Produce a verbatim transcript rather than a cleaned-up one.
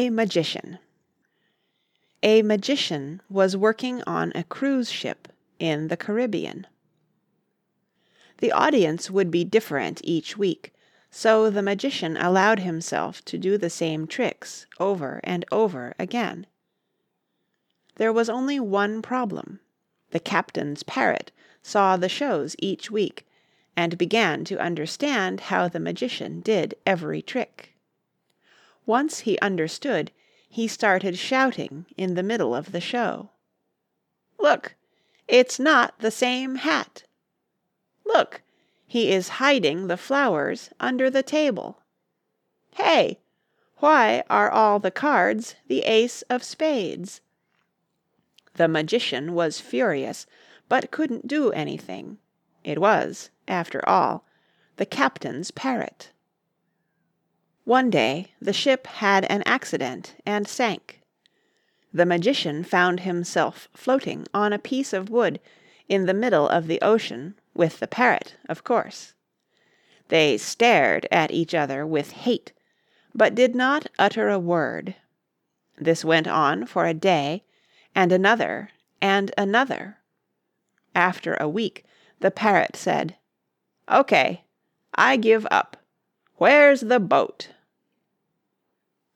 A Magician A magician was working on a cruise ship in the Caribbean. The audience would be different each week, so the magician allowed himself to do the same tricks over and over again. There was only one problem. The captain's parrot saw the shows each week, and began to understand how the magician did every trick. Once he understood, he started shouting in the middle of the show. "Look! It's not the same hat! Look! He is hiding the flowers under the table! Hey! Why are all the cards the ace of spades?" The magician was furious, but couldn't do anything. It was, after all, the captain's parrot. One day the ship had an accident and sank. The magician found himself floating on a piece of wood in the middle of the ocean with the parrot, of course. They stared at each other with hate, but did not utter a word. This went on for a day, and another, and another. After a week, the parrot said, "Okay, I give up. Where's the boat?